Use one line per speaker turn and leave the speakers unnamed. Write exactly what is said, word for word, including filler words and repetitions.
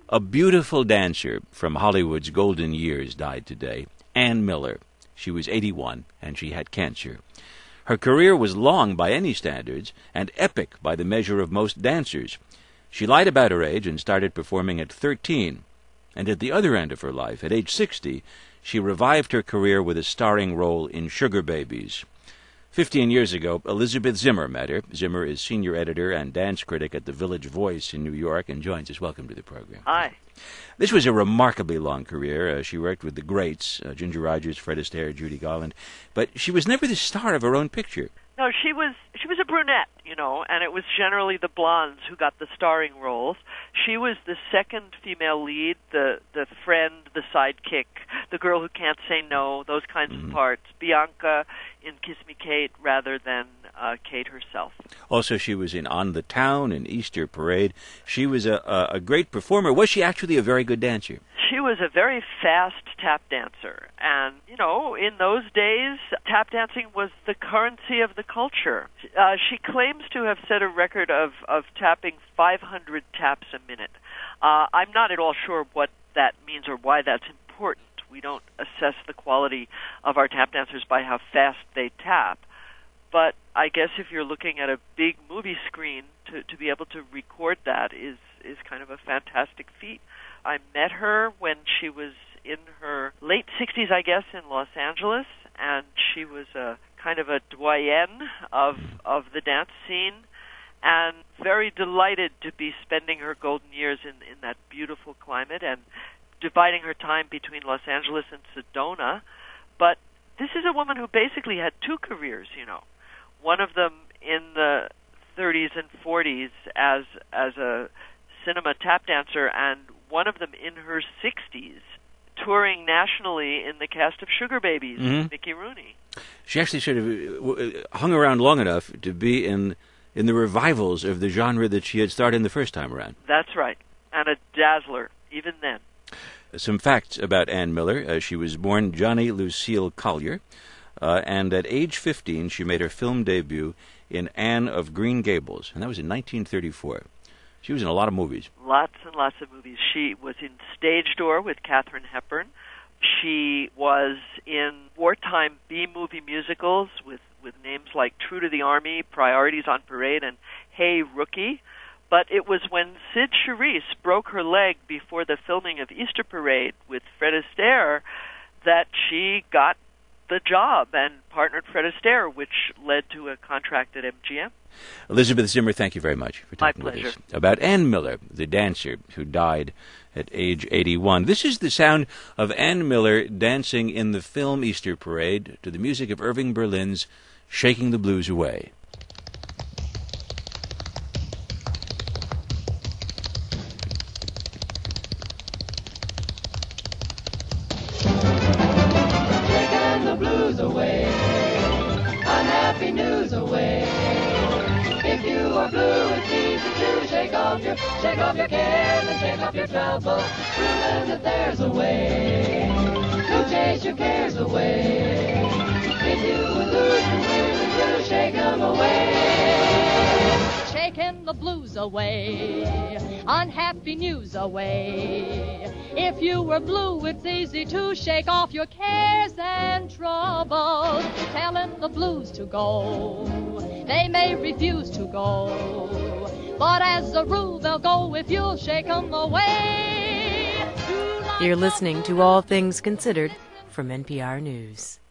A beautiful dancer from Hollywood's golden years died today, Ann Miller. She was eighty-one, and she had cancer. Her career was long by any standards, and epic by the measure of most dancers. She lied about her age and started performing at thirteen. And at the other end of her life, at age sixty, she revived her career with a starring role in Sugar Babies. Fifteen years ago, Elizabeth Zimmer met her. Zimmer is senior editor and dance critic at the Village Voice in New York and joins us. Welcome to the program.
Hi.
This was a remarkably long career. Uh, she worked with the greats, uh, Ginger Rogers, Fred Astaire, Judy Garland, but she was never the star of her own picture.
No, she was she was a brunette, you know, and it was generally the blondes who got the starring roles. She was the second female lead, the the friend, the sidekick, the girl who can't say no, those kinds mm-hmm. of parts. Bianca in Kiss Me Kate rather than uh, Kate herself.
Also, she was in On the Town and Easter Parade. She was a, a, a great performer. Was she actually a very good dancer?
She was a very fast tap dancer, and, you know, in those days, tap dancing was the currency of the culture. Uh, she claims to have set a record of, of tapping five hundred taps a minute. Uh, I'm not at all sure what that means or why that's important. We don't assess the quality of our tap dancers by how fast they tap, but I guess if you're looking at a big movie screen, to, to be able to record that is, is kind of a fantastic feat. I met her when she was in her late sixties, I guess, in Los Angeles, and she was a kind of a doyenne of of the dance scene, and very delighted to be spending her golden years in, in that beautiful climate and dividing her time between Los Angeles and Sedona. But this is a woman who basically had two careers, you know. One of them in the thirties and forties as as a cinema tap dancer, and one of them in her sixties, touring nationally in the cast of Sugar Babies, mm-hmm. Mickey Rooney.
She actually sort of hung around long enough to be in in the revivals of the genre that she had started in the first time around.
That's right, and a dazzler, even then.
Some facts about Ann Miller. Uh, she was born Johnny Lucille Collier, uh, and at age fifteen, she made her film debut in Anne of Green Gables, and that was in nineteen thirty-four. She was in a lot of movies.
Lots and lots of movies. She was in Stage Door with Katharine Hepburn. She was in wartime B-movie musicals with, with names like True to the Army, Priorities on Parade, and Hey Rookie. But it was when Sid Charisse broke her leg before the filming of Easter Parade with Fred Astaire that she got the job and partnered Fred Astaire, which led to a contract at M G M.
Elizabeth Zimmer, thank you very much for talking
My pleasure.
with us about Ann Miller, the dancer who died at age eighty-one. This is the sound of Ann Miller dancing in the film Easter Parade to the music of Irving Berlin's Shaking the Blues Away.
Away, unhappy news away. If you are blue, it's easy to shake off your, shake off your cares and shake off your troubles. Remember that there's a way to chase your cares away. If you would lose your will, to shake them away.
Shaking the blues away, unhappy news away. If you were blue, it's easy to shake off your cares and troubles. Telling the blues to go, they may refuse to go, but as a rule they'll go if you'll shake them away.
You're listening to All Things Considered from N P R News.